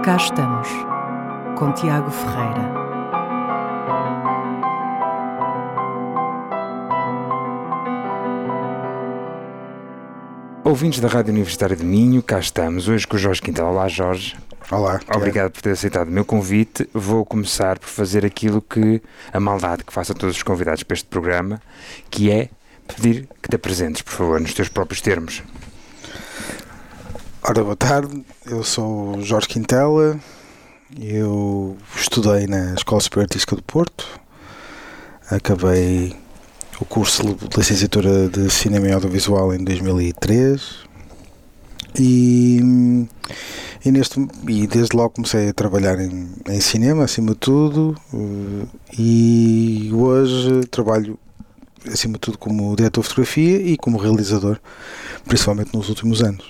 Cá estamos, com Tiago Ferreira. Ouvintes da Rádio Universitária de Minho, cá estamos, hoje com o Jorge Quintela. Olá, Jorge. Olá. Obrigado por ter aceitado o meu convite. Vou começar por fazer aquilo que a maldade que faço a todos os convidados para este programa, que é pedir que te apresentes, por favor, nos teus próprios termos. Ora, boa tarde, eu sou o Jorge Quintela, eu estudei na Escola Superior Artística do Porto, acabei o curso de licenciatura de Cinema e Audiovisual em 2003 e desde logo comecei a trabalhar em cinema, acima de tudo, e hoje trabalho acima de tudo como diretor de fotografia e como realizador, principalmente nos últimos anos.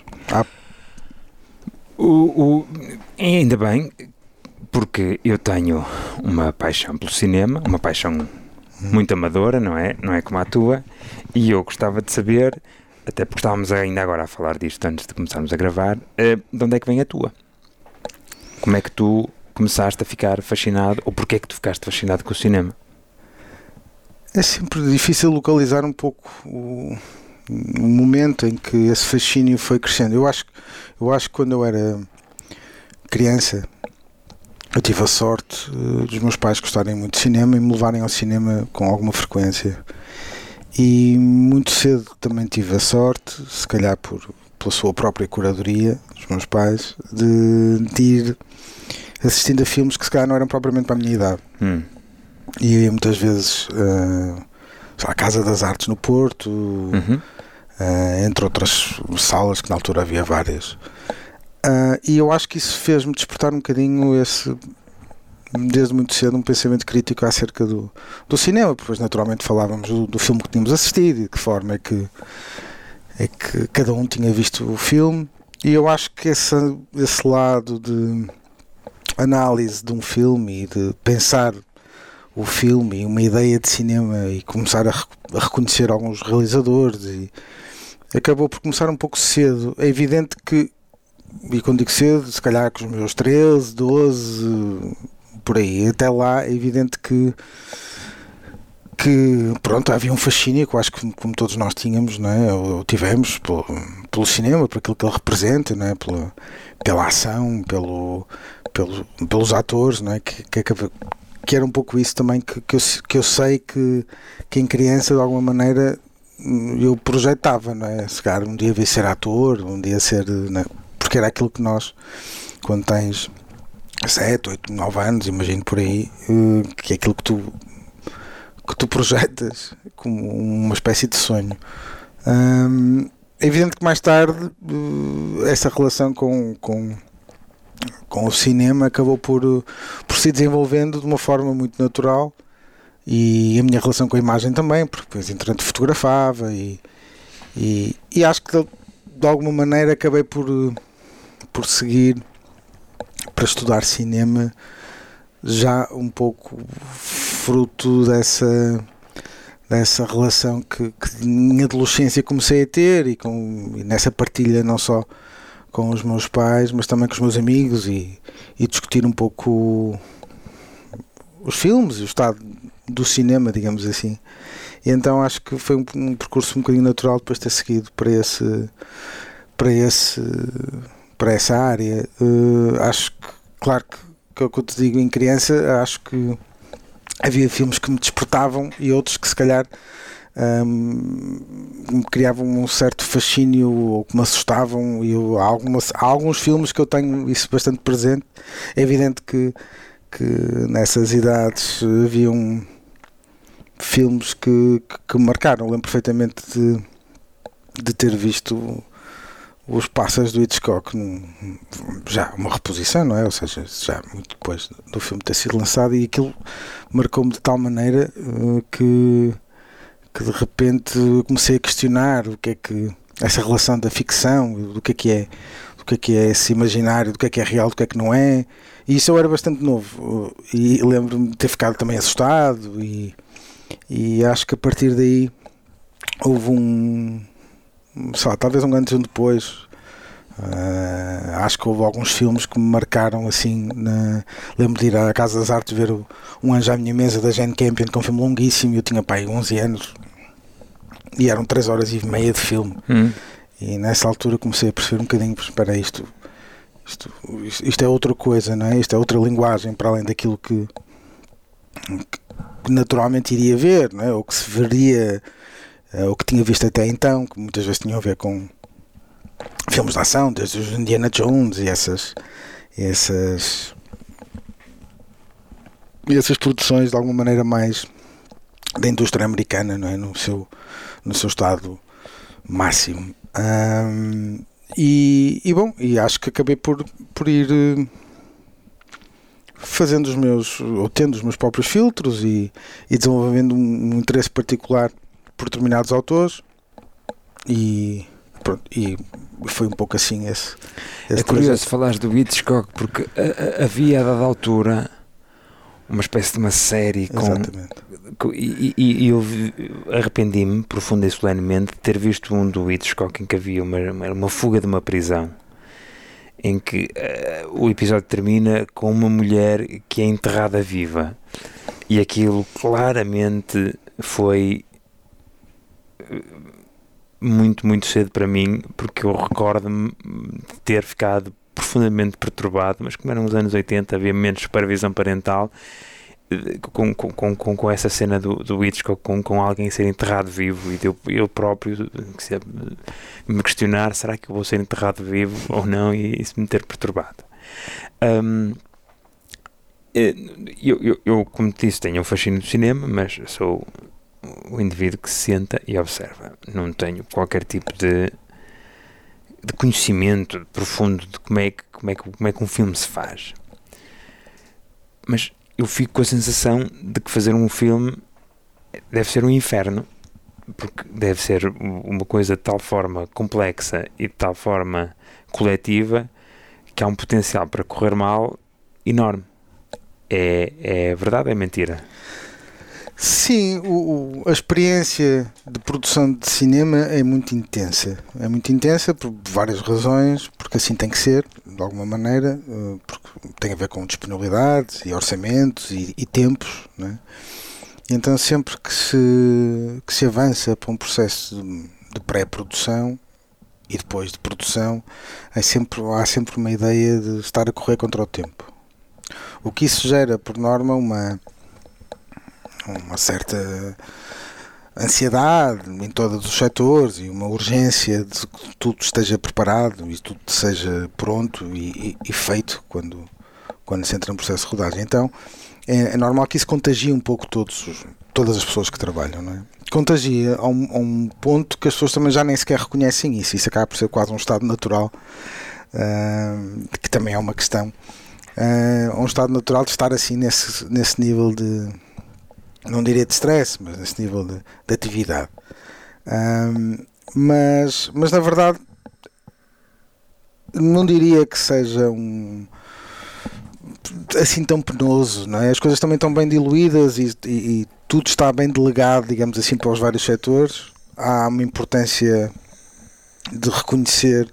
Ainda bem, porque eu tenho uma paixão pelo cinema, uma paixão muito amadora, não é como a tua, e eu gostava de saber, até porque estávamos ainda agora a falar disto antes de começarmos a gravar, de onde é que vem a tua? Como é que tu começaste a ficar fascinado, ou porquê é que tu ficaste fascinado com o cinema? É sempre difícil localizar um pouco o momento em que esse fascínio foi crescendo. Eu acho que quando eu era criança eu tive a sorte dos meus pais gostarem muito de cinema e me levarem ao cinema com alguma frequência, e muito cedo também tive a sorte, se calhar pela sua própria curadoria dos meus pais, de ir assistindo a filmes que se calhar não eram propriamente para a minha idade. E eu ia muitas vezes à Casa das Artes no Porto, entre outras salas que na altura havia várias, e eu acho que isso fez-me despertar um bocadinho desde muito cedo, um pensamento crítico acerca do cinema, porque depois naturalmente falávamos do filme que tínhamos assistido e de que forma é que cada um tinha visto o filme, e eu acho que esse lado de análise de um filme e de pensar o filme e uma ideia de cinema e começar a reconhecer alguns realizadores, e acabou por começar um pouco cedo. É evidente que, e quando digo cedo, se calhar com os meus 13, 12, por aí, até lá, é evidente que pronto, havia um fascínio que eu acho que como todos nós tínhamos, não é? Ou tivemos pelo cinema, por aquilo que ele representa, não é? Pela ação, pelos atores, não é? Que era um pouco isso também que eu sei que em criança, de alguma maneira, eu projetava, não é? Se calhar um dia vir ser ator, um dia ser, não é? Porque era aquilo que nós, quando tens 7, 8, 9 anos, imagino por aí, que é aquilo que tu projetas como uma espécie de sonho. É evidente que mais tarde essa relação com o cinema acabou por se desenvolvendo de uma forma muito natural, e a minha relação com a imagem também, porque depois entretanto fotografava e acho que de alguma maneira acabei por seguir para estudar cinema, já um pouco fruto dessa relação que em adolescência comecei a ter, e nessa partilha não só com os meus pais, mas também com os meus amigos, e discutir um pouco os filmes e o estado do cinema, digamos assim. E então acho que foi um percurso um bocadinho natural depois de ter seguido para essa área. Acho que, claro que é o que eu te digo, em criança, acho que havia filmes que me despertavam e outros que se calhar me criavam um certo fascínio ou que me assustavam, e há alguns filmes que eu tenho isso bastante presente. É evidente que nessas idades haviam filmes que me marcaram. Lembro perfeitamente de ter visto Os Pássaros do Hitchcock, já uma reposição, não é? Ou seja, já muito depois do filme ter sido lançado, e aquilo marcou-me de tal maneira que de repente comecei a questionar o que é que essa relação da ficção, do que é esse imaginário, do que é real, do que é que não é. E isso eu era bastante novo, e lembro-me de ter ficado também assustado, e acho que a partir daí houve talvez um antes e um depois, Acho que houve alguns filmes que me marcaram assim. Lembro de ir à Casa das Artes ver Um Anjo à Minha Mesa da Jane Campion, que é um filme longuíssimo, e eu tinha pai 11 anos e eram 3 horas e meia de filme. E nessa altura comecei a perceber um bocadinho, espera, isto é outra coisa, não é? Isto é outra linguagem para além daquilo que naturalmente iria ver, não é? Ou que se veria, ou que tinha visto até então, que muitas vezes tinham a ver com filmes de ação, desde os Indiana Jones e essas produções de alguma maneira mais da indústria americana, não é? No seu estado máximo. E acho que acabei por ir fazendo tendo os meus próprios filtros e desenvolvendo um interesse particular por determinados autores, e foi um pouco assim esse é curioso falares do Hitchcock, porque havia a dada altura uma espécie de uma série e eu arrependi-me profunda e solenemente de ter visto um do Hitchcock em que havia uma fuga de uma prisão, em que o episódio termina com uma mulher que é enterrada viva, e aquilo claramente foi muito, muito cedo para mim, porque eu recordo-me de ter ficado profundamente perturbado, mas como eram os anos 80, havia menos supervisão parental, com essa cena do Hitchcock, com alguém ser enterrado vivo, e eu próprio me questionar, será que eu vou ser enterrado vivo ou não, e isso me ter perturbado. Eu, como te disse, tenho um fascínio do cinema, mas sou o indivíduo que se senta e observa. Não tenho qualquer tipo de conhecimento profundo de como é que um filme se faz. Mas eu fico com a sensação de que fazer um filme deve ser um inferno, porque deve ser uma coisa de tal forma complexa e de tal forma coletiva que há um potencial para correr mal enorme. É verdade ou é mentira? Sim, a experiência de produção de cinema é muito intensa. É muito intensa por várias razões, porque assim tem que ser, de alguma maneira, porque tem a ver com disponibilidades e orçamentos e tempos, não é? E então sempre que se avança para um processo de pré-produção e depois de produção, há sempre uma ideia de estar a correr contra o tempo. O que isso gera, por norma, uma certa ansiedade em todos os setores e uma urgência de que tudo esteja preparado e tudo seja pronto e feito quando se entra no processo de rodagem. Então é normal que isso contagie um pouco todas as pessoas que trabalham, não é? Contagia a um ponto que as pessoas também já nem sequer reconhecem isso acaba por ser quase um estado natural, que também é uma questão, um estado natural de estar assim nesse nível de, não diria de stress, mas nesse nível de atividade. Mas na verdade não diria que seja assim tão penoso, não é? As coisas também estão bem diluídas e tudo está bem delegado, digamos assim, para os vários setores. Há uma importância de reconhecer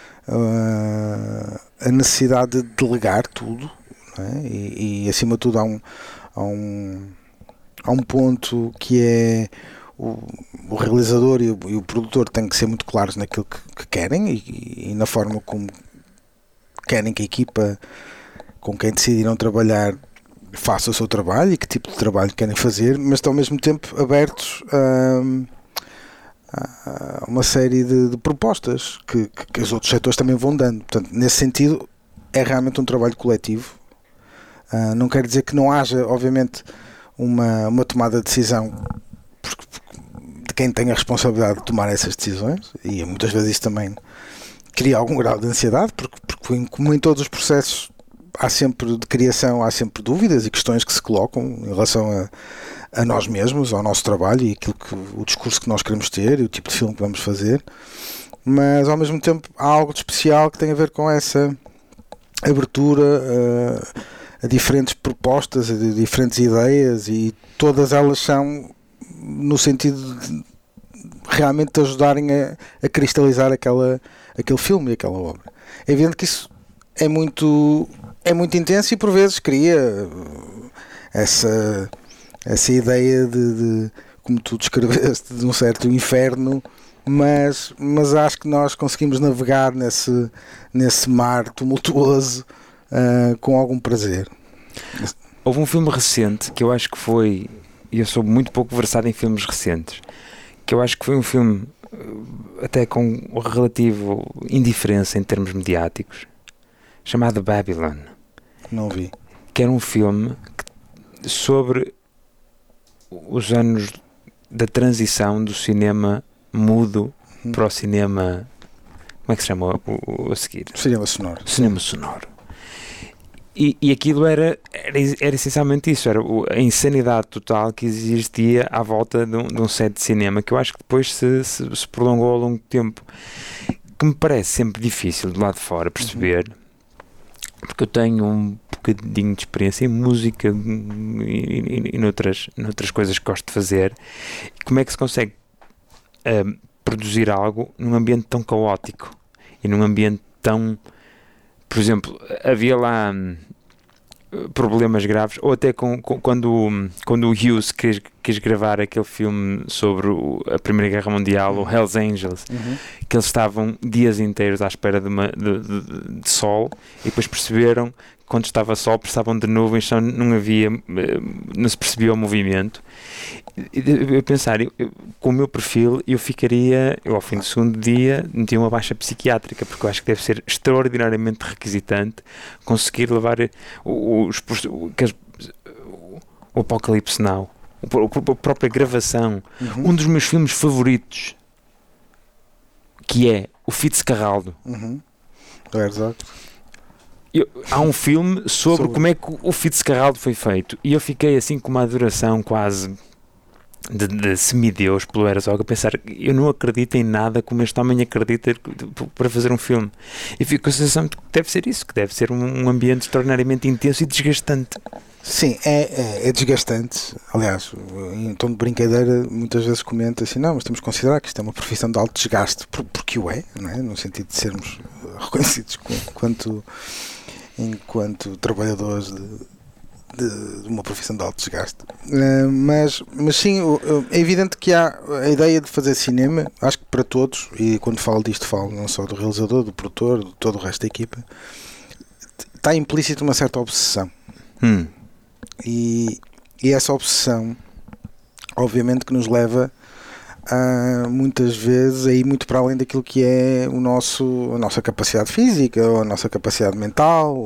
a necessidade de delegar tudo, não é? E acima de tudo há um ponto que é o realizador e o produtor têm que ser muito claros naquilo que querem e na forma como querem que a equipa com quem decidiram trabalhar faça o seu trabalho e que tipo de trabalho querem fazer, mas estão ao mesmo tempo abertos a uma série de propostas que os outros setores também vão dando. Portanto, nesse sentido é realmente um trabalho coletivo. Não quer dizer que não haja, obviamente, uma tomada de decisão de quem tem a responsabilidade de tomar essas decisões, e muitas vezes isso também cria algum grau de ansiedade, porque como em todos os processos de criação há sempre dúvidas e questões que se colocam em relação a nós mesmos, ao nosso trabalho e o discurso que nós queremos ter e o tipo de filme que vamos fazer, mas ao mesmo tempo há algo de especial que tem a ver com essa abertura a diferentes propostas, a diferentes ideias, e todas elas são no sentido de realmente ajudarem a cristalizar aquele filme e aquela obra. é evidente que isso é muito intenso e por vezes cria essa ideia de como tu descreveste, de um certo inferno, mas acho que nós conseguimos navegar nesse mar tumultuoso com algum prazer. Houve um filme recente que eu acho que foi, e eu sou muito pouco versado em filmes recentes, que eu acho que foi um filme até com relativo indiferença em termos mediáticos, chamado Babylon. Não vi. Que era um filme sobre os anos da transição do cinema mudo para o cinema, como é que se chama a seguir? Cinema sonoro. Cinema sonoro. E aquilo era essencialmente isso, era a insanidade total que existia à volta de um set de cinema, que eu acho que depois se prolongou ao longo do tempo, que me parece sempre difícil de lá de fora perceber, porque eu tenho um bocadinho de experiência em música e noutras coisas que gosto de fazer. Como é que se consegue produzir algo num ambiente tão caótico e num ambiente tão... Por exemplo, havia lá problemas graves, ou até quando o Hughes quis gravar aquele filme sobre a Primeira Guerra Mundial, o Hells Angels, que eles estavam dias inteiros à espera de sol, e depois perceberam que quando estava sol precisavam de nuvens, só não se percebia o movimento. Eu pensar, com o meu perfil, eu ao fim do segundo dia, metia uma baixa psiquiátrica, porque eu acho que deve ser extraordinariamente requisitante conseguir levar o Apocalipse Now, a própria gravação. Um dos meus filmes favoritos, que é o Fitzcarraldo. Há um filme sobre como é que o Fitzcarraldo foi feito, e eu fiquei assim com uma adoração quase de semideus pelo Herzog, a pensar, eu não acredito em nada como este homem acredita para fazer um filme, e fico com a sensação de que deve ser isso, que deve ser um ambiente extraordinariamente intenso e desgastante. Sim, é desgastante. Aliás, em tom de brincadeira, muitas vezes comenta assim, não, mas temos que considerar que isto é uma profissão de alto desgaste, porque o é, não é? No sentido de sermos reconhecidos enquanto trabalhadores de uma profissão de alto desgaste. Mas sim, é evidente que há a ideia de fazer cinema, acho que para todos, e quando falo disto falo não só do realizador, do produtor, de todo o resto da equipa, está implícito uma certa obsessão. E essa obsessão obviamente que nos leva a, muitas vezes, a ir muito para além daquilo que é a nossa capacidade física ou a nossa capacidade mental,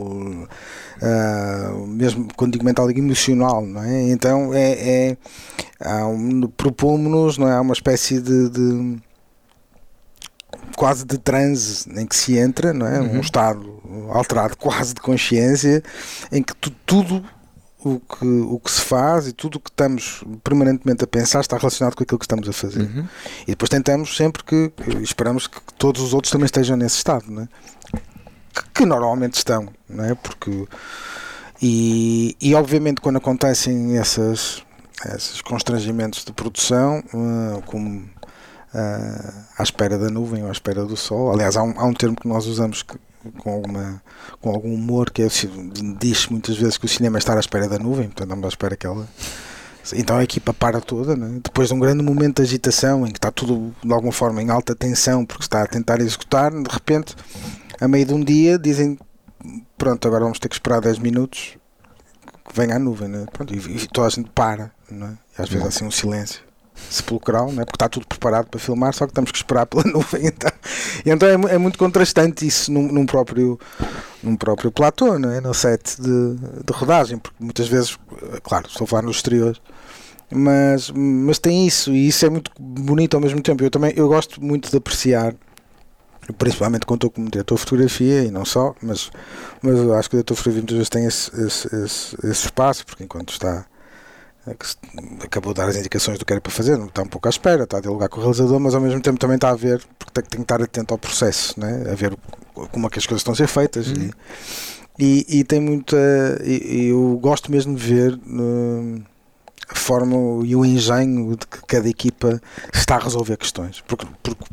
mesmo quando digo mental, digo emocional, não é? Então propomos-nos, não é? Há uma espécie de quase de transe em que se entra, não é? Um estado alterado quase de consciência, em que tudo o que se faz e tudo o que estamos permanentemente a pensar está relacionado com aquilo que estamos a fazer. E depois tentamos sempre que esperamos que todos os outros também estejam nesse estado, não é? Que normalmente estão, não é? Porque e obviamente quando acontecem esses constrangimentos de produção, como à espera da nuvem ou à espera do sol. Aliás, há um termo que nós usamos com algum humor, que diz muitas vezes que o cinema é estar à espera da nuvem, portanto estamos à espera que ela... Então a equipa para toda, né? Depois de um grande momento de agitação em que está tudo de alguma forma em alta tensão porque está a tentar executar, de repente a meio de um dia dizem, pronto, agora vamos ter que esperar 10 minutos que venha a nuvem, né? Pronto, e toda a gente para, não é? E às vezes há assim um silêncio sepulcral, não é? Porque está tudo preparado para filmar, só que temos que esperar pela nuvem. Então é muito contrastante isso num próprio platô, não é? No set de rodagem, porque muitas vezes, claro, estou a falar no exterior, mas tem isso, e isso é muito bonito ao mesmo tempo. Eu gosto muito de apreciar, principalmente quando estou como diretor de fotografia, e não só, mas eu acho que o diretor de fotografia muitas vezes tem esse espaço, porque enquanto acabou de dar as indicações do que era para fazer, não está um pouco à espera, está a dialogar com o realizador, mas ao mesmo tempo também está a ver, porque tem que estar atento ao processo, né? A ver como é que as coisas estão a ser feitas. E tem muita... eu gosto mesmo de ver a forma e o engenho de que cada equipa está a resolver questões, porque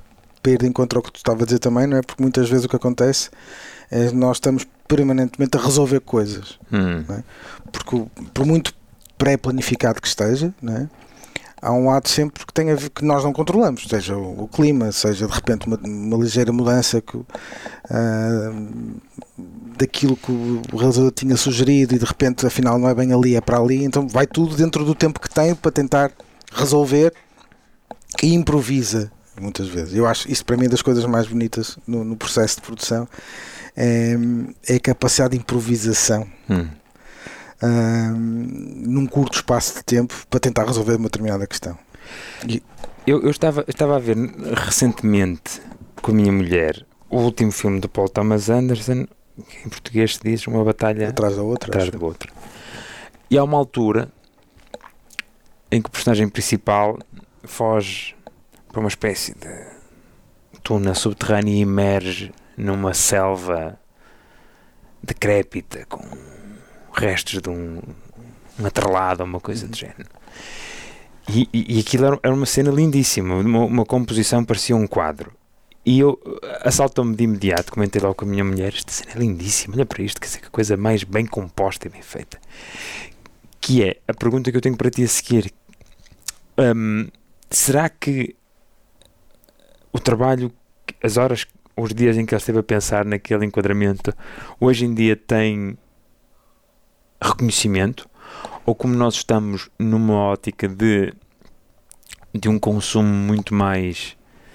para ir de encontro ao que tu estava a dizer também, não é? Porque muitas vezes o que acontece é que nós estamos permanentemente a resolver coisas, não é? Porque por muito pré-planificado que esteja, não é? Há um lado sempre que tem a ver, que nós não controlamos, seja o clima, seja de repente uma ligeira mudança daquilo que o realizador tinha sugerido e de repente afinal não é bem ali, é para ali, então vai tudo dentro do tempo que tem para tentar resolver e improvisa muitas vezes. Eu acho isso para mim das coisas mais bonitas no processo de produção, é a capacidade de improvisação. Num curto espaço de tempo para tentar resolver uma determinada questão. Eu estava a ver recentemente com a minha mulher o último filme do Paul Thomas Anderson, que em português se diz Uma Batalha atrás da outra. E há uma altura em que o personagem principal foge para uma espécie de tuna subterrânea e emerge numa selva decrépita com restos de um atrelado ou uma coisa do género. E aquilo era uma cena lindíssima, uma composição, parecia um quadro. E eu assaltou-me de imediato, comentei logo com a minha mulher, esta cena é lindíssima, olha para isto, quer dizer, que coisa mais bem composta e bem feita. Que é a pergunta que eu tenho para ti a seguir. Será que o trabalho, as horas, os dias em que ele esteve a pensar naquele enquadramento, hoje em dia tem reconhecimento, ou como nós estamos numa ótica de um consumo muito mais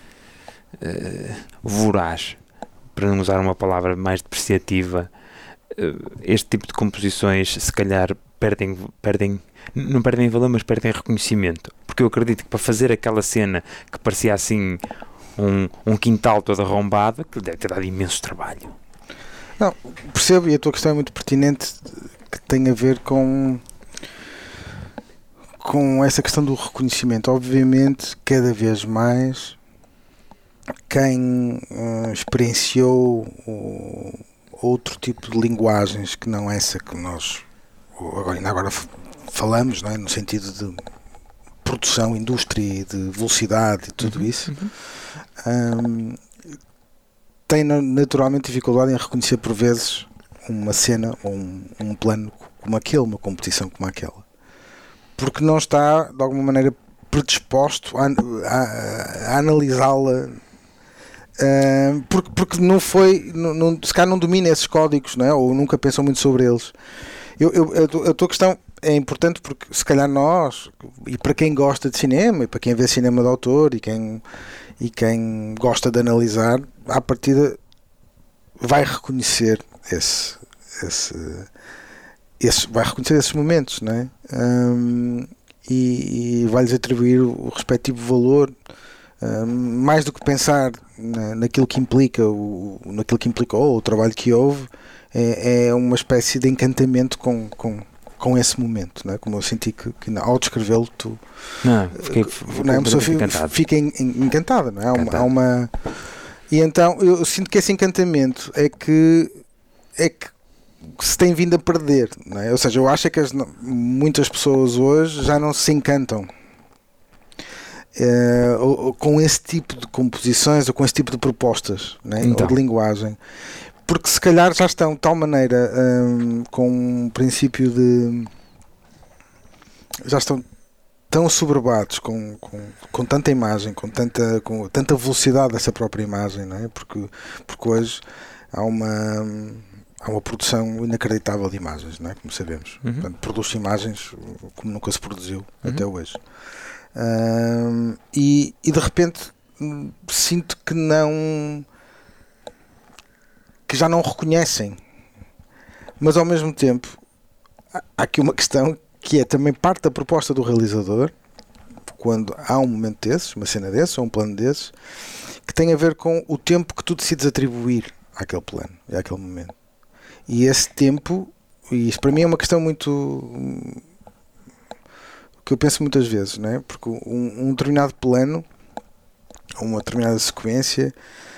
voraz, para não usar uma palavra mais depreciativa, este tipo de composições se calhar não perdem valor, mas perdem reconhecimento, porque eu acredito que para fazer aquela cena que parecia assim um quintal todo arrombado, que deve ter dado imenso trabalho. Não, percebo, e a tua questão é muito pertinente, que tem a ver com essa questão do reconhecimento. Obviamente, cada vez mais quem experienciou outro tipo de linguagens que não essa que nós agora falamos, não é? No sentido de produção, indústria, de velocidade e tudo isso, tem naturalmente dificuldade em reconhecer por vezes uma cena ou um plano como aquele, uma competição como aquela, porque não está de alguma maneira predisposto a analisá-la, porque não foi, se calhar não domina esses códigos, não é? Ou nunca pensou muito sobre eles. A tua questão é importante porque se calhar nós, e para quem gosta de cinema, e para quem vê cinema de autor, e quem gosta de analisar, à partida vai reconhecer vai reconhecer esses momentos, não é? E vai-lhes atribuir o respectivo valor, mais do que pensar naquilo que implica naquilo que implicou o trabalho que houve, é uma espécie de encantamento com esse momento, não é? Como eu senti que ao descrevê-lo tu fica encantada, não é? Há uma e então eu sinto que esse encantamento é que se tem vindo a perder, não é? Ou seja, eu acho que muitas pessoas hoje já não se encantam com esse tipo de composições ou com esse tipo de propostas, não é? Então. Ou de linguagem, porque se calhar já estão de tal maneira com um princípio de... já estão tão assoberbados com tanta imagem, com tanta velocidade dessa própria imagem, não é? Porque hoje há uma produção inacreditável de imagens, não é? Como sabemos. Portanto, produz imagens como nunca se produziu até hoje. E de repente sinto que já não reconhecem, mas ao mesmo tempo há aqui uma questão que é também parte da proposta do realizador, quando há um momento desses, uma cena desses ou um plano desses, que tem a ver com o tempo que tu decides atribuir àquele plano e àquele momento. E esse tempo, e isso para mim é uma questão muito que eu penso muitas vezes, não é? Porque um determinado plano, uma determinada sequência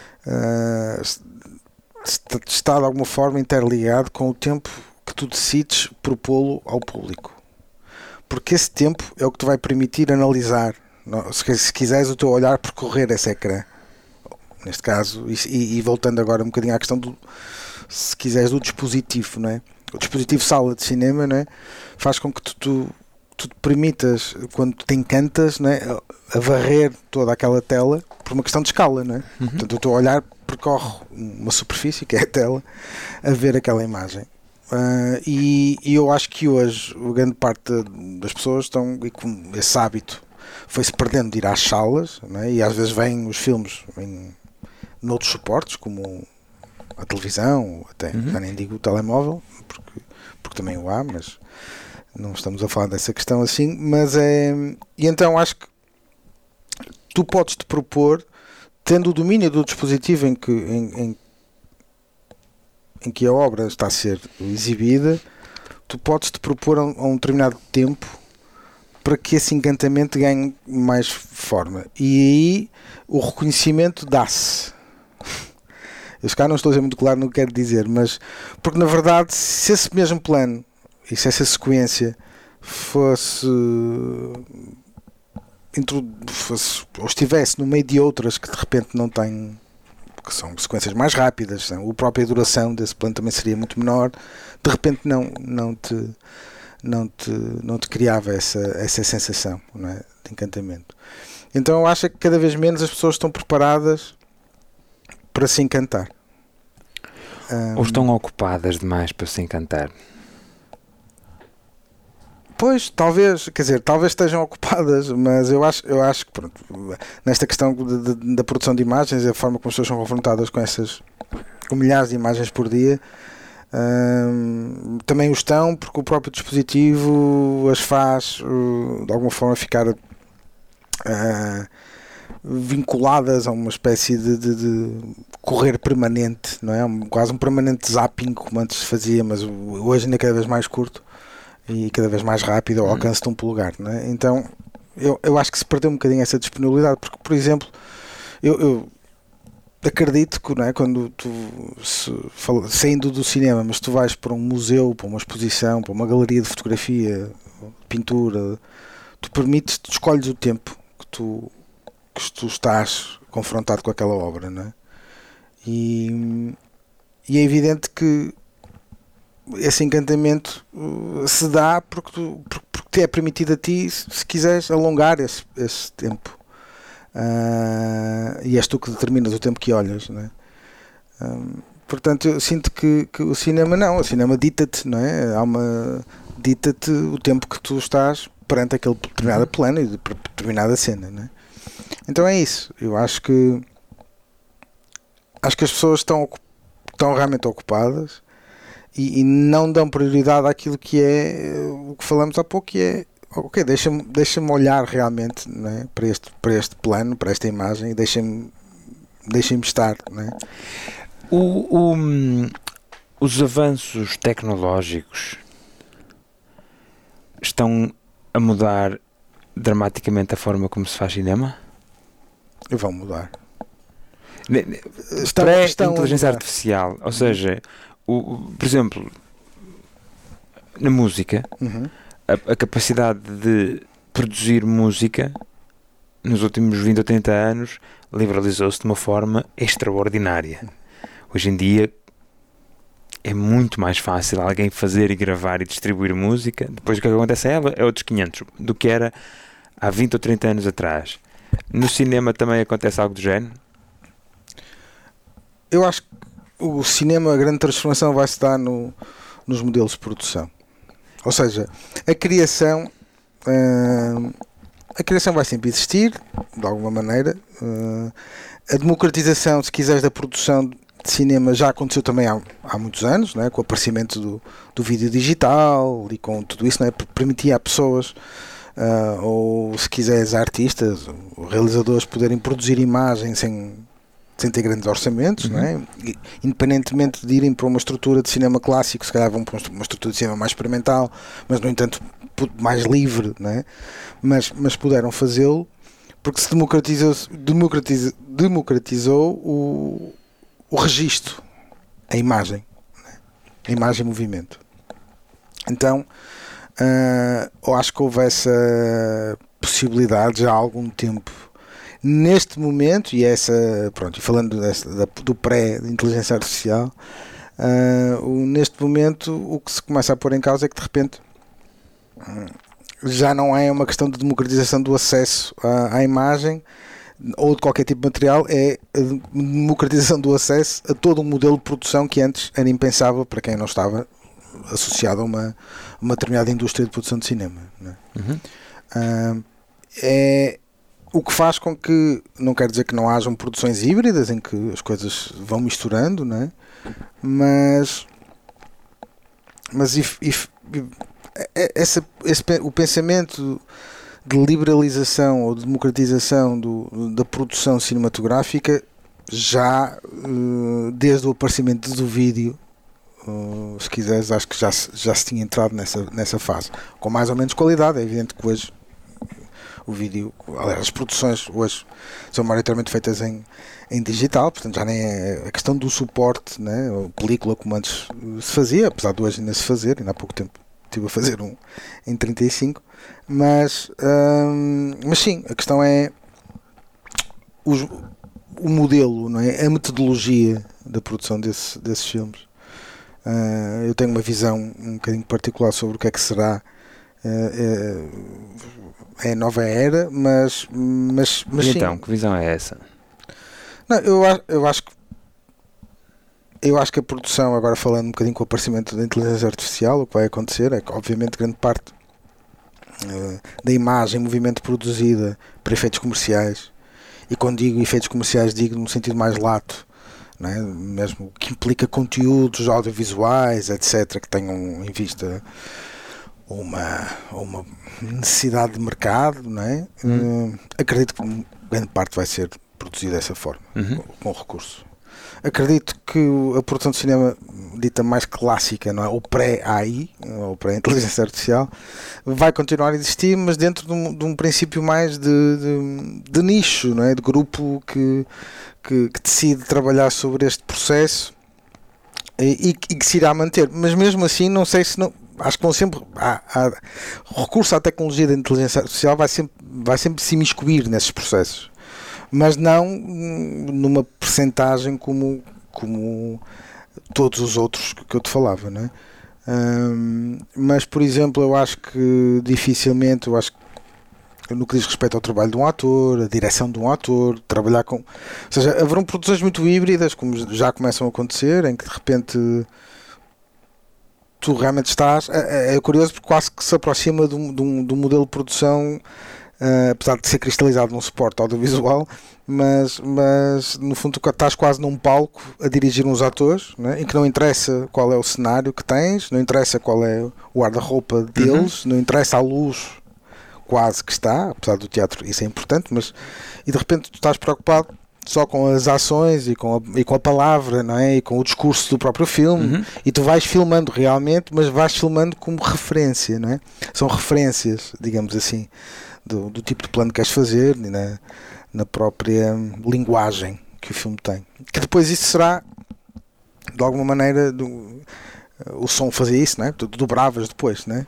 está de alguma forma interligado com o tempo que tu decides propô-lo ao público, porque esse tempo é o que te vai permitir analisar, se quiseres, o teu olhar percorrer esse ecrã, neste caso, e voltando agora um bocadinho à questão do, se quiseres, do dispositivo, não é? O dispositivo sala de cinema, não é? Faz com que tu te permitas, quando te encantas, não é? A varrer toda aquela tela por uma questão de escala, não é? Portanto, eu estou a olhar, percorro uma superfície, que é a tela, a ver aquela imagem. E eu acho que hoje a grande parte das pessoas estão, e com esse hábito foi-se perdendo de ir às salas, não é? E às vezes vêm os filmes noutros suportes, como a televisão, até já nem digo o telemóvel, porque também o há, mas não estamos a falar dessa questão assim. Mas e então acho que tu podes te propor, tendo o domínio do dispositivo em que a obra está a ser exibida, tu podes te propor a um determinado tempo para que esse encantamento ganhe mais forma. E aí o reconhecimento dá-se. Eu se calhar não estou a ser muito claro no que quero dizer, mas porque na verdade, se esse mesmo plano e se essa sequência fosse ou estivesse no meio de outras que de repente não têm, que são sequências mais rápidas, a própria duração desse plano também seria muito menor, de repente não te criava essa sensação, não é? De encantamento. Então eu acho que cada vez menos as pessoas estão preparadas para se encantar. Ou estão ocupadas demais para se encantar? Pois, talvez estejam ocupadas, mas eu acho que pronto, nesta questão da produção de imagens, a forma como as pessoas são confrontadas com milhares de imagens por dia, também o estão, porque o próprio dispositivo as faz de alguma forma ficar vinculadas a uma espécie de correr permanente, não é? Quase um permanente zapping, como antes se fazia, mas hoje ainda é cada vez mais curto e cada vez mais rápido ao alcance de um polegar, não é? Então eu acho que se perdeu um bocadinho essa disponibilidade, porque, por exemplo, eu acredito que, não é, quando tu saindo do cinema, mas tu vais para um museu, para uma exposição, para uma galeria de fotografia, pintura, tu escolhes o tempo que tu estás confrontado com aquela obra, não é? E é evidente que esse encantamento se dá porque te é permitido a ti, se quiseres, alongar esse tempo. E és tu que determinas o tempo que olhas, não é? Portanto, eu sinto que o cinema dita-te, não é? Dita-te o tempo que tu estás perante aquele determinado plano e determinada cena, não é? Então é isso. Eu acho que as pessoas estão realmente ocupadas e não dão prioridade àquilo que é o que falamos há pouco, que é ok, deixa-me olhar realmente, não é? para este plano, para esta imagem, e deixa-me estar, não é? Os avanços tecnológicos estão a mudar dramaticamente a forma como se faz cinema? Vão mudar. Pré-inteligência artificial, ou seja, por exemplo, na música, a capacidade de produzir música nos últimos 20 ou 30 anos liberalizou-se de uma forma extraordinária. Hoje em dia é muito mais fácil alguém fazer e gravar e distribuir música. Depois o que acontece é outros 500 do que era há 20 ou 30 anos atrás. No cinema também acontece algo do género? Eu acho que o cinema, a grande transformação vai se dar nos modelos de produção. Ou seja, a criação vai sempre existir, de alguma maneira. A democratização, se quiseres, da produção de cinema já aconteceu também há muitos anos, não é? Com o aparecimento do vídeo digital e com tudo isso, não é? Permitia a pessoas, ou se quiseres, artistas ou realizadores poderem produzir imagens sem ter grandes orçamentos, não é? Independentemente de irem para uma estrutura de cinema clássico, se calhar vão para uma estrutura de cinema mais experimental, mas no entanto mais livre, não é? Mas puderam fazê-lo porque se democratizou o registro, a imagem, não é? A imagem em movimento. Então eu acho que houve essa possibilidade já há algum tempo neste momento, e pronto, e falando do pré-inteligência artificial, neste momento o que se começa a pôr em causa é que de repente já não é uma questão de democratização do acesso à imagem ou de qualquer tipo de material, é a democratização do acesso a todo um modelo de produção que antes era impensável para quem não estava associado a uma determinada indústria de produção de cinema, não é? É o que faz com que, não quer dizer que não hajam produções híbridas em que as coisas vão misturando, não é? Mas o pensamento de liberalização ou de democratização da produção cinematográfica já desde o aparecimento do vídeo, se quiseres, acho que já se tinha entrado nessa fase, com mais ou menos qualidade. É evidente que hoje o vídeo, aliás, as produções hoje são maioritariamente feitas em digital, portanto já nem é a questão do suporte, né, a película como antes se fazia, apesar de hoje ainda se fazer, ainda há pouco tempo estive a fazer um em 35, mas sim, a questão é o modelo, não é? A metodologia da produção desses filmes. Eu tenho uma visão um bocadinho particular sobre o que é que será a nova era, mas e então, que visão é essa? Não, eu acho que a produção, agora falando um bocadinho com o aparecimento da inteligência artificial, o que vai acontecer é que obviamente grande parte da imagem em movimento produzida para efeitos comerciais, e quando digo efeitos comerciais digo no sentido mais lato, não é? Mesmo que implica conteúdos audiovisuais, etc., que tenham em vista uma necessidade de mercado, não é? Acredito que grande parte vai ser produzida dessa forma, com recurso. Acredito que a produção de cinema dita mais clássica, não é? Ou pré-AI, ou pré-inteligência artificial, vai continuar a existir, mas dentro de um princípio mais de nicho, não é? De grupo que decide trabalhar sobre este processo e que se irá manter. Mas mesmo assim, não sei se não. Acho que vão sempre. O recurso à tecnologia da inteligência artificial vai sempre se imiscuir nesses processos, mas não numa percentagem como todos os outros que eu te falava, não é? Mas, por exemplo, eu acho que dificilmente, no que diz respeito ao trabalho de um ator, a direção de um ator, trabalhar com... Ou seja, haverão produções muito híbridas, como já começam a acontecer, em que de repente tu realmente estás... É curioso porque quase que se aproxima de um modelo de produção, apesar de ser cristalizado num suporte audiovisual, mas no fundo tu estás quase num palco a dirigir uns atores, né, em que não interessa qual é o cenário que tens, não interessa qual é o guarda-roupa deles, não interessa a luz quase que está, apesar do teatro isso é importante, e de repente tu estás preocupado só com as ações e com a palavra, não é? E com o discurso do próprio filme, e tu vais filmando realmente, mas vais filmando como referência, não é? São referências, digamos assim, do tipo de plano que queres fazer, na própria linguagem que o filme tem. Que depois isso será, de alguma maneira, o som fazia isso, não é? Tu dobravas depois, não é?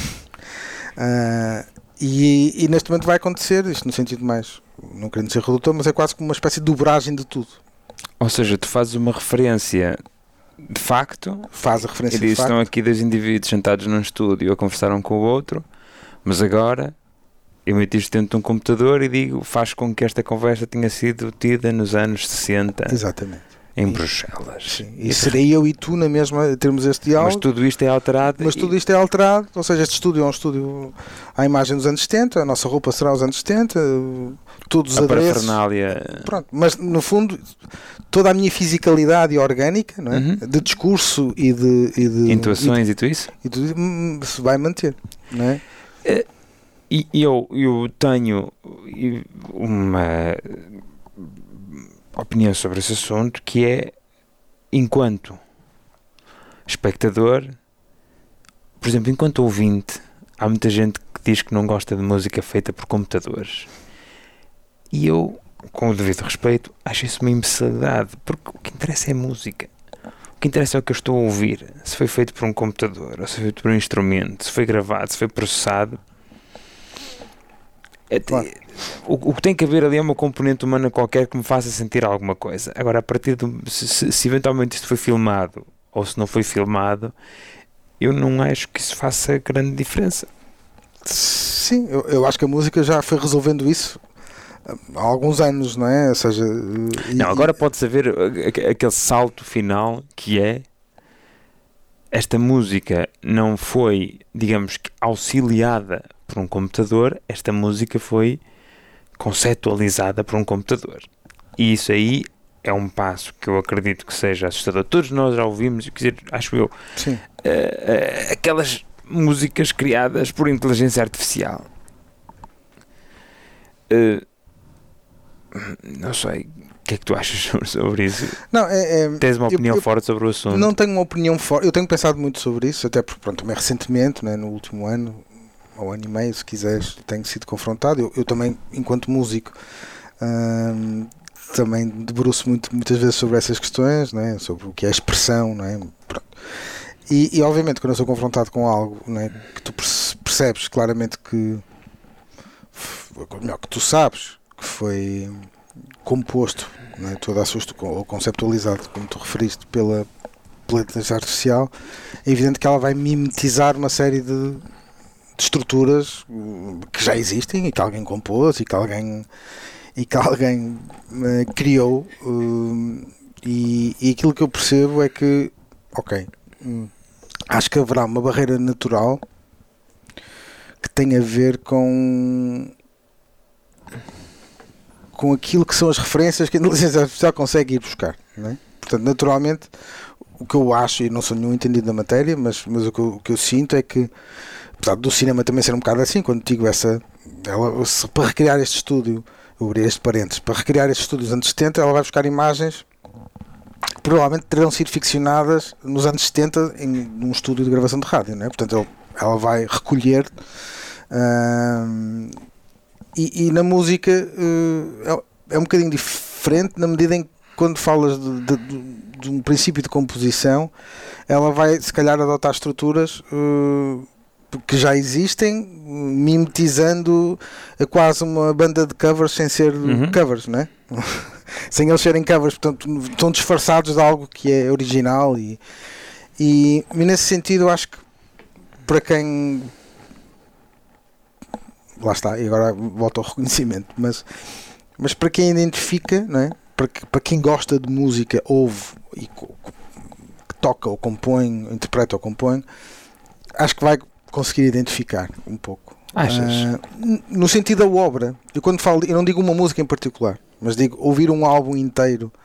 E neste momento vai acontecer isto no sentido mais, não querendo ser redutor, mas é quase como uma espécie de dobragem de tudo. Ou seja, tu fazes uma referência de facto, faz a referência e dizes, estão aqui dois indivíduos sentados num estúdio a conversar um com o outro, mas agora eu meto isto dentro de um computador e digo, faz com que esta conversa tenha sido tida nos anos 60. Exatamente. Em Bruxelas. Sim. E serei eu e tu na mesma, termos este diálogo. Mas tudo isto é alterado. Ou seja, este estúdio é um estúdio à imagem dos anos 70, a nossa roupa será os anos 70, todos os adereços. Parafernália. Pronto, mas no fundo, toda a minha fisicalidade orgânica, não é? De discurso e de intuações e tudo isso? E tudo se vai manter, não é? E eu tenho uma opinião sobre esse assunto, que é, enquanto espectador, por exemplo, enquanto ouvinte, há muita gente que diz que não gosta de música feita por computadores, e eu, com o devido respeito, acho isso uma imbecilidade, porque o que interessa é música, o que interessa é o que eu estou a ouvir, se foi feito por um computador, ou se foi feito por um instrumento, se foi gravado, se foi processado. Claro. O que tem que haver ali é uma componente humana qualquer que me faça sentir alguma coisa. Agora, a partir de se eventualmente isto foi filmado ou se não foi filmado, eu não acho que isso faça grande diferença. Sim, eu acho que a música já foi resolvendo isso há alguns anos, não é? Ou seja, não, agora pode-se haver aquele salto final que é esta música não foi, digamos que, auxiliada por um computador, esta música foi conceptualizada por um computador. E isso aí é um passo que eu acredito que seja assustador. Todos nós já ouvimos, quer dizer, acho eu, aquelas músicas criadas por inteligência artificial. Não sei, o que é que tu achas sobre isso? Não, tens uma opinião forte sobre o assunto? Não tenho uma opinião forte, eu tenho pensado muito sobre isso, até porque, pronto, também recentemente, né, no último ano, ou ano e meio, se quiseres, tenho sido confrontado. Eu também, enquanto músico, também debruço muitas vezes sobre essas questões, né, sobre o que é expressão, não é? Pronto. E obviamente, quando eu sou confrontado com algo, né, que tu percebes claramente que, melhor, que tu sabes que foi composto, né, toda a sua ou conceptualizado, como tu referiste, pela inteligência artificial, é evidente que ela vai mimetizar uma série de estruturas que já existem e que alguém compôs e que alguém criou, e aquilo que eu percebo é que, ok, acho que haverá uma barreira natural que tem a ver com aquilo que são as referências que a inteligência artificial consegue ir buscar, não é? Portanto, naturalmente, o que eu acho, e não sou nenhum entendido da matéria, mas o que eu sinto é que, apesar do cinema também ser um bocado assim, quando digo para recriar este estúdio, eu abri este parênteses, para recriar estes estúdios dos anos 70, ela vai buscar imagens que provavelmente terão sido ficcionadas nos anos 70 num estúdio de gravação de rádio, não é? Portanto, ela vai recolher, e na música é um bocadinho diferente, na medida em que, quando falas de um princípio de composição, ela vai se calhar adotar estruturas que já existem, mimetizando quase uma banda de covers sem ser covers, não é? Sem eles serem covers, portanto estão disfarçados de algo que é original, e nesse sentido eu acho que para quem, lá está, e agora volto ao reconhecimento, mas para quem identifica, não é? Para quem gosta de música, ouve e que toca ou compõe, interpreta ou compõe, acho que vai conseguir identificar um pouco. Achas? No sentido da obra. Eu quando falo, eu não digo uma música em particular, mas digo ouvir um álbum inteiro.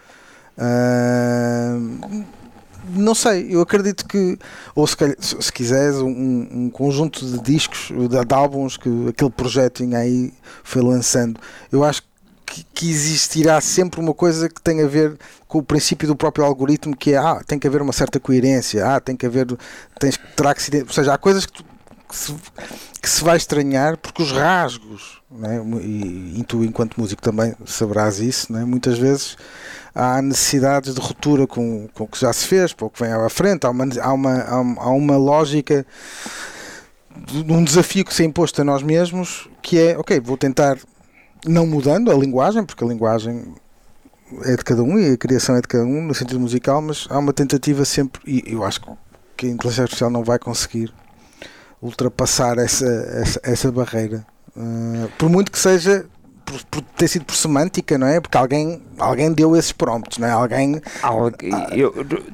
Não sei, eu acredito que, ou se quiseres, um conjunto de discos, de álbuns que aquele projeto aí foi lançando, eu acho que existirá sempre uma coisa que tem a ver com o princípio do próprio algoritmo, que é, tem que haver uma certa coerência, terá que ser, ou seja, há coisas que se vai estranhar, porque os rasgos, né, e tu enquanto músico também saberás isso, né, muitas vezes há necessidades de ruptura com o que já se fez, para o que vem à frente, há uma lógica, um desafio que se é imposto a nós mesmos, que é, ok, vou tentar, não mudando a linguagem, porque a linguagem é de cada um e a criação é de cada um no sentido musical, mas há uma tentativa sempre, e eu acho que a inteligência artificial não vai conseguir ultrapassar essa barreira, por muito que seja por ter sido por semântica, não é? Porque alguém deu esses prompts, não é? Eu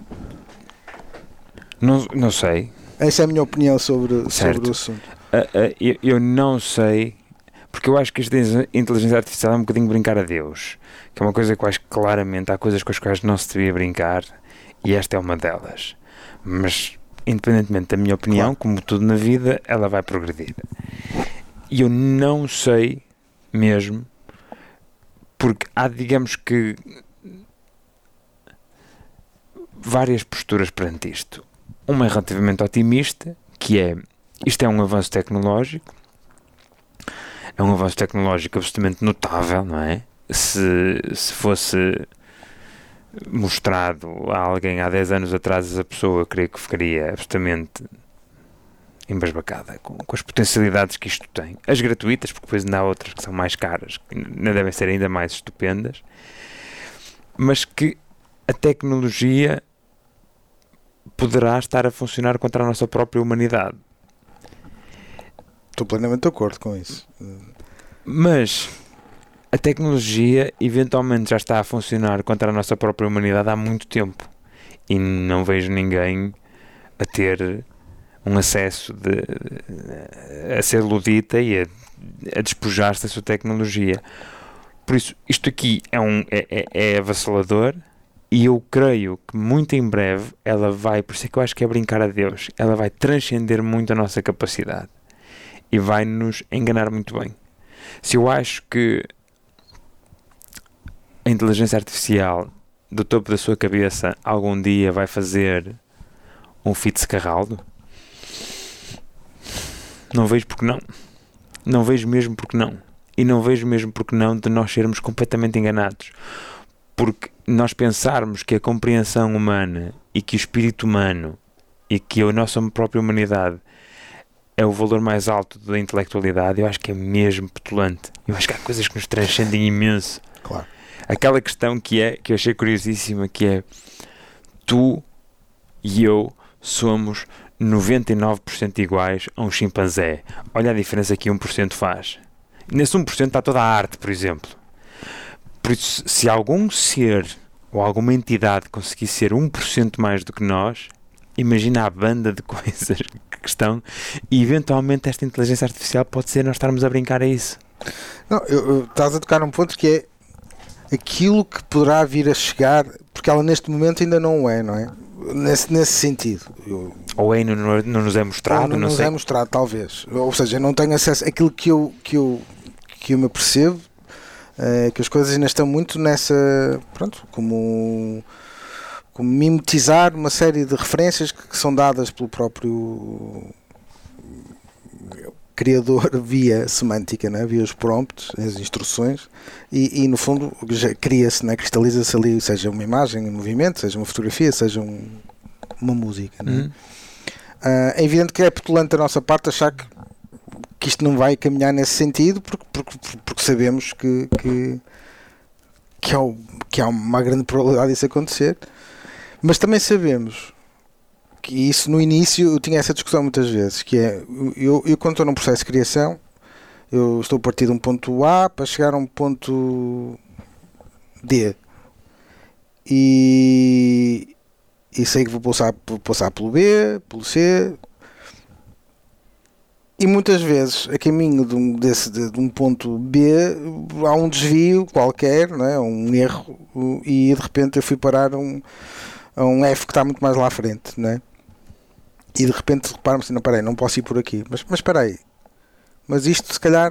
não sei. Essa é a minha opinião sobre o assunto. Eu não sei, porque eu acho que esta inteligência artificial é um bocadinho brincar a Deus, que é uma coisa que eu acho que claramente há coisas com as quais não se devia brincar, e esta é uma delas. Mas, independentemente da minha opinião, claro, como tudo na vida, ela vai progredir. E eu não sei mesmo, porque há, digamos que, várias posturas perante isto. Uma é relativamente otimista, que é, isto é um avanço tecnológico, é um avanço tecnológico absolutamente notável, não é? Se fosse mostrado a alguém há 10 anos atrás, essa pessoa, eu creio que ficaria absolutamente embasbacada com as potencialidades que isto tem. As gratuitas, porque depois ainda há outras que são mais caras, que ainda devem ser ainda mais estupendas, mas que a tecnologia poderá estar a funcionar contra a nossa própria humanidade. Estou plenamente de acordo com isso. Mas a tecnologia eventualmente já está a funcionar contra a nossa própria humanidade há muito tempo. E não vejo ninguém a ter um acesso a ser ludita e a despojar-se da sua tecnologia. Por isso, isto aqui é avassalador, e eu creio que muito em breve ela vai, por isso é que eu acho que é brincar a Deus, ela vai transcender muito a nossa capacidade e vai nos enganar muito bem. Se eu acho que a inteligência artificial do topo da sua cabeça algum dia vai fazer um Fitzcarraldo, não vejo porque não. Não vejo mesmo porque não. E não vejo mesmo porque não de nós sermos completamente enganados. Porque nós pensarmos que a compreensão humana e que o espírito humano e que a nossa própria humanidade é o valor mais alto da intelectualidade, eu acho que é mesmo petulante. Eu acho que há coisas que nos transcendem imenso. Claro. Aquela questão que eu achei curiosíssima, que é: tu e eu somos 99% iguais a um chimpanzé. Olha a diferença que 1% faz. Nesse 1% está toda a arte, por exemplo. Por isso, se algum ser ou alguma entidade conseguir ser 1% mais do que nós, imagina a banda de coisas que estão, e eventualmente esta inteligência artificial pode ser nós estarmos a brincar a isso. Não, estás a tocar num ponto que é aquilo que poderá vir a chegar, porque ela neste momento ainda não é, não é? Nesse sentido. Ou ainda não nos é mostrado, não nos é mostrado, talvez. Ou seja, eu não tenho acesso àquilo que eu me apercebo, que as coisas ainda estão muito nessa, pronto, como mimetizar uma série de referências que são dadas pelo próprio criador via semântica, né? Via os prompts, as instruções, e no fundo cria-se, né? Cristaliza-se ali, seja uma imagem em movimento, seja uma fotografia, seja uma música. Né? É evidente que é petulante da nossa parte achar que isto não vai caminhar nesse sentido, porque sabemos que há uma grande probabilidade disso acontecer, mas também sabemos que isso no início eu tinha essa discussão muitas vezes, que é, eu quando estou num processo de criação, eu estou a partir de um ponto A para chegar a um ponto D, e sei que vou passar pelo B, pelo C, e muitas vezes a caminho de um ponto B há um desvio qualquer, não é? Um erro, e de repente eu fui parar a um F que está muito mais lá à frente, não é? E de repente reparo-me assim, não posso ir por aqui, mas espera aí, mas isto se calhar,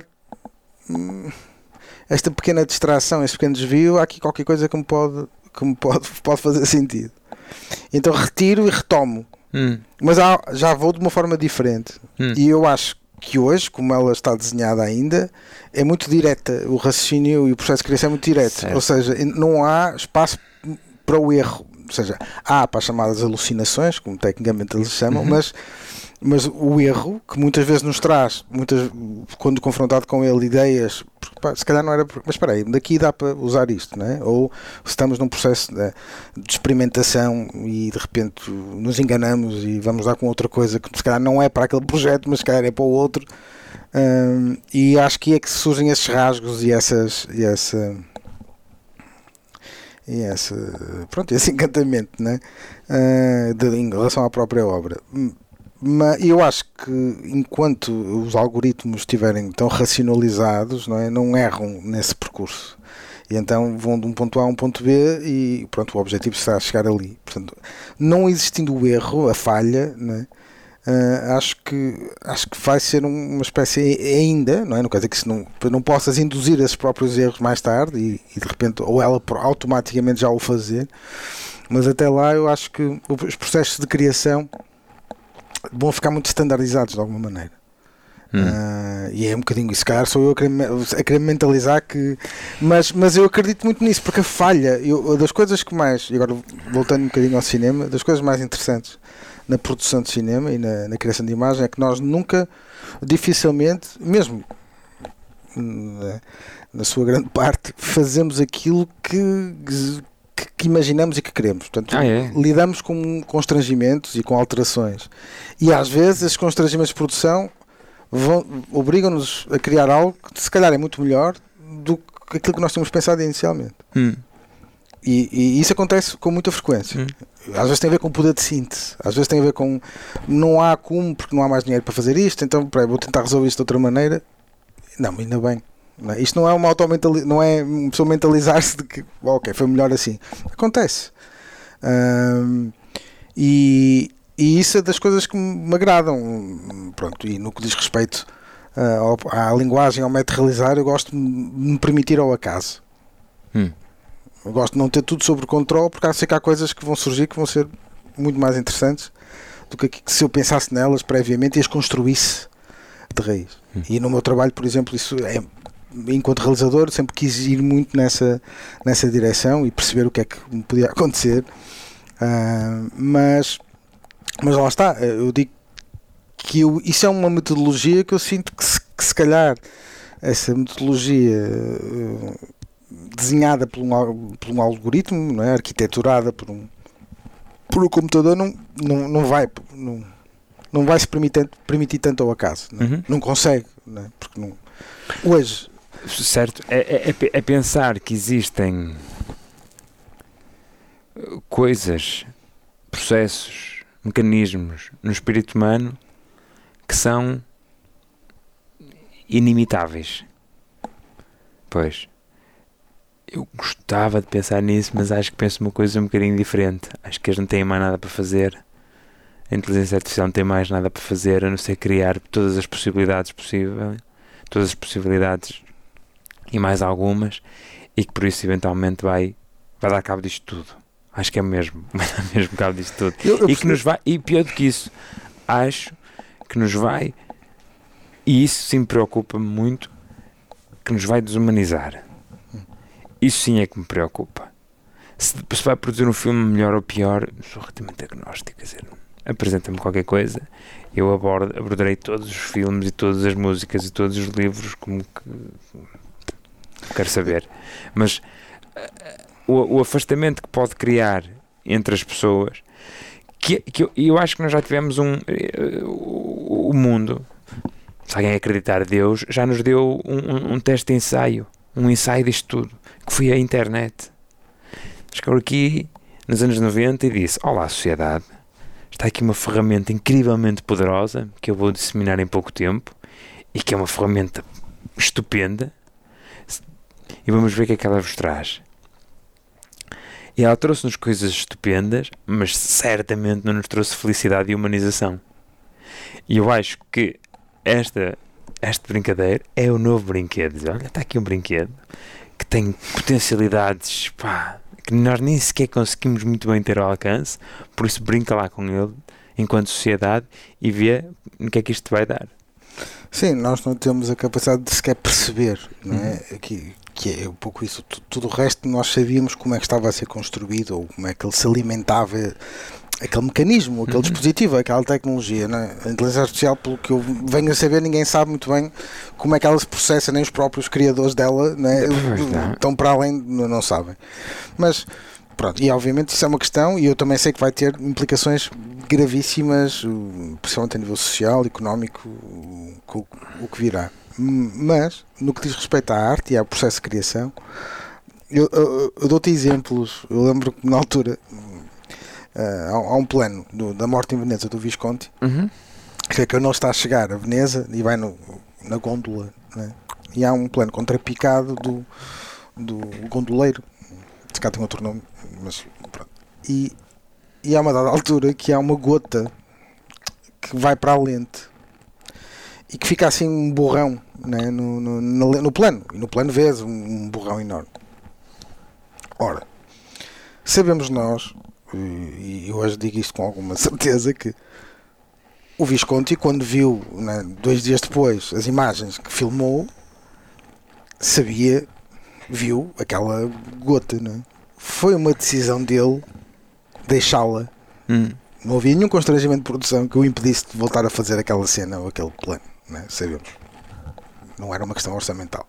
esta pequena distração, este pequeno desvio, há aqui qualquer coisa que me pode fazer sentido, então retiro e retomo, mas já vou de uma forma diferente, e eu acho que hoje, como ela está desenhada ainda, é muito direta, o raciocínio e o processo de criação é muito direto, certo. Ou seja, não há espaço para o erro. Ou seja, há para as chamadas alucinações, como tecnicamente eles chamam, mas o erro, que muitas vezes nos traz, quando confrontado com ele, ideias, se calhar não era, mas espera aí, daqui dá para usar isto, não é? Ou se estamos num processo de experimentação e de repente nos enganamos e vamos dar com outra coisa que se calhar não é para aquele projeto, mas se calhar é para o outro, e acho que é que surgem esses rasgos e esse encantamento, né? Em relação à própria obra. Mas eu acho que enquanto os algoritmos estiverem tão racionalizados, não erram nesse percurso, e então vão de um ponto A a um ponto B e pronto, o objetivo será chegar ali. Portanto, não existindo o erro, a falha, né? Acho que vai ser uma espécie ainda, não é? Não quer dizer que não possas induzir esses próprios erros mais tarde e de repente, ou ela automaticamente já o fazer, mas até lá eu acho que os processos de criação vão ficar muito standardizados de alguma maneira. E é um bocadinho isso, se calhar sou eu a querer mentalizar que, mas eu acredito muito nisso, porque a falha, das coisas que mais, e agora voltando um bocadinho ao cinema, das coisas mais interessantes na produção de cinema e na criação de imagem, é que nós nunca, dificilmente, mesmo na sua grande parte, fazemos aquilo que imaginamos e que queremos. Portanto, lidamos com constrangimentos e com alterações. E às vezes esses constrangimentos de produção obrigam-nos a criar algo que se calhar é muito melhor do que aquilo que nós tínhamos pensado inicialmente. E isso acontece com muita frequência. Às vezes tem a ver com o poder de síntese, às vezes tem a ver com não há como, porque não há mais dinheiro para fazer isto, então vou tentar resolver isto de outra maneira. Não, ainda bem. Não é? Isto não é não é uma pessoa mentalizar-se de que ok, foi melhor assim. Acontece. E isso é das coisas que me agradam. Pronto, e no que diz respeito à linguagem, ao método de realizar, eu gosto de me permitir ao acaso. Eu gosto de não ter tudo sob controle, porque sei que há coisas que vão surgir que vão ser muito mais interessantes do que se eu pensasse nelas previamente e as construísse de raiz. E no meu trabalho, por exemplo, isso enquanto realizador, sempre quis ir muito nessa direção e perceber o que é que me podia acontecer. Mas lá está, eu digo que isso é uma metodologia que eu sinto que se calhar essa metodologia desenhada por um algoritmo, não é? Arquiteturada por um computador, não vai se permitir tanto ao acaso. Não consegue, não é? Porque não, hoje. Certo, é pensar que existem coisas, processos, mecanismos no espírito humano que são inimitáveis. Pois, eu gostava de pensar nisso, mas acho que penso uma coisa um bocadinho diferente. Acho que eles não têm mais nada para fazer. A inteligência artificial não tem mais nada para fazer a não ser criar todas as possibilidades possíveis, todas as possibilidades e mais algumas, e que por isso eventualmente vai dar cabo disto tudo. Acho que é mesmo, vai dar mesmo cabo disto tudo. E que nos vai, e pior do que isso, acho que nos vai, e isso sim me preocupa muito, que nos vai desumanizar. Isso sim é que me preocupa. Se vai produzir um filme melhor ou pior, sou relativamente agnóstico, quer dizer, apresenta-me qualquer coisa, eu abordarei todos os filmes e todas as músicas e todos os livros como que quero saber. Mas o afastamento que pode criar entre as pessoas, que eu acho que nós já tivemos o mundo, se alguém acreditar a Deus, já nos deu um teste de ensaio, um ensaio disto tudo, que foi a internet. Chegou aqui nos anos 90 e disse: olá sociedade, está aqui uma ferramenta incrivelmente poderosa que eu vou disseminar em pouco tempo e que é uma ferramenta estupenda, e vamos ver o que é que ela vos traz. E ela trouxe-nos coisas estupendas, mas certamente não nos trouxe felicidade e humanização. E eu acho que este brincadeira é o novo brinquedo. Olha, está aqui um brinquedo que tem potencialidades, que nós nem sequer conseguimos muito bem ter ao alcance, por isso brinca lá com ele enquanto sociedade e vê no que é que isto vai dar. Sim, nós não temos a capacidade de sequer perceber, não é? Que é um pouco isso. Tudo o resto nós sabíamos como é que estava a ser construído, ou como é que ele se alimentava, aquele mecanismo, aquele dispositivo, aquela tecnologia, não é? A inteligência artificial, pelo que eu venho a saber, ninguém sabe muito bem como é que ela se processa, nem os próprios criadores dela, não é? Estão para além, não sabem. Mas pronto, e obviamente isso é uma questão, e eu também sei que vai ter implicações gravíssimas, principalmente a nível social, económico, o que virá. Mas, no que diz respeito à arte e ao processo de criação, eu dou-te exemplos. Eu lembro que na altura há um plano da Morte em Veneza do Visconti, que é que ele não está a chegar a Veneza e vai na gôndola, né? E há um plano contrapicado do gondoleiro, se cá tem outro nome, mas pronto. E há uma dada altura que há uma gota que vai para a lente e que fica assim um borrão, né, no plano. E no plano vês um borrão enorme. Ora, sabemos nós, e eu hoje digo isto com alguma certeza, que o Visconti, quando viu, né, 2 dias depois, as imagens que filmou, viu aquela gota, né? Foi uma decisão dele deixá-la Não havia nenhum constrangimento de produção que o impedisse de voltar a fazer aquela cena ou aquele plano, né? Sabemos. Não era uma questão orçamental.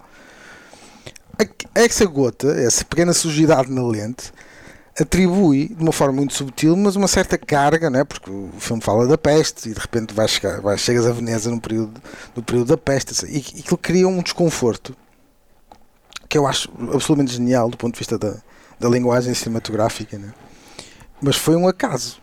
Essa gota, essa pequena sujidade na lente, atribui de uma forma muito subtil, mas uma certa carga, né? Porque o filme fala da peste e de repente chegas a Veneza no período da peste, e aquilo cria um desconforto que eu acho absolutamente genial do ponto de vista da linguagem cinematográfica, né? Mas foi um acaso.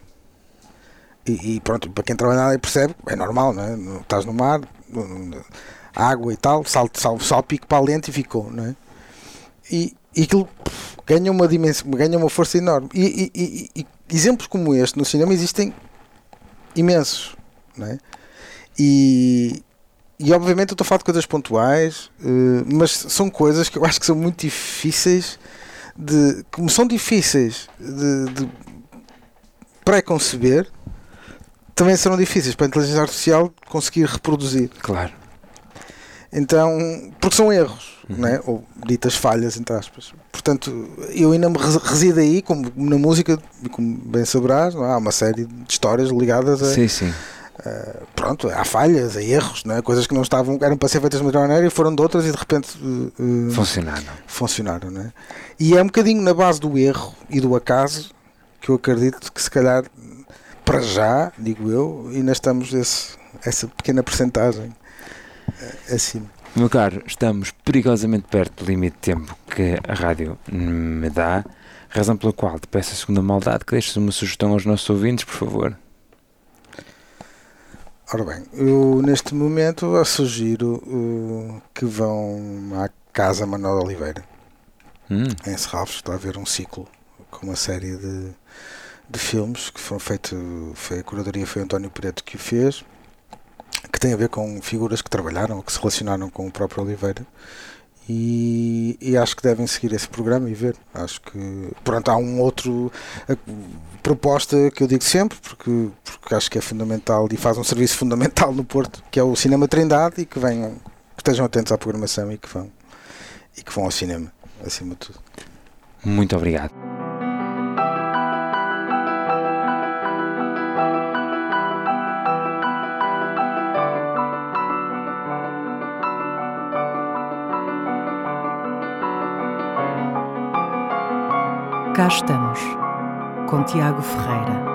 E pronto, para quem trabalha na área percebe, é normal, não é? Estás no mar, água e tal, salpico para a lente e ficou, não é? E aquilo ganha uma dimensão, ganha uma força enorme. E exemplos como este no cinema existem imensos, não é? E obviamente eu estou a falar de coisas pontuais, mas são coisas que eu acho que são muito difíceis como são difíceis de pré-conceber, também serão difíceis para a inteligência artificial conseguir reproduzir. Claro. Então, porque são erros, né? Ou ditas falhas, entre aspas. Portanto, eu ainda me resido aí, como na música, como bem saberás, não é? Há uma série de histórias ligadas a... Sim. Pronto, há falhas, há erros, não é? Coisas que não eram para ser feitas de uma maneira e foram de outras e de repente funcionaram, não é? E é um bocadinho na base do erro e do acaso que eu acredito que se calhar, para já, digo eu, ainda estamos essa pequena percentagem acima. Meu caro, estamos perigosamente perto do limite de tempo que a rádio me dá, razão pela qual te peço a segunda maldade que deixes uma sugestão aos nossos ouvintes, por favor. Ora bem, eu neste momento sugiro que vão à Casa Manuel Oliveira, em Serralves. Está a haver um ciclo com uma série de filmes que foram feitos, a curadoria foi António Pereto que o fez, que tem a ver com figuras que trabalharam, que se relacionaram com o próprio Oliveira, e acho que devem seguir esse programa e ver. Acho que, pronto, há um outro proposta que eu digo sempre, porque acho que é fundamental e faz um serviço fundamental no Porto, que é o Cinema Trindade, e que estejam atentos à programação e que vão ao cinema, acima de tudo. Muito obrigado. Cá estamos, com Tiago Ferreira.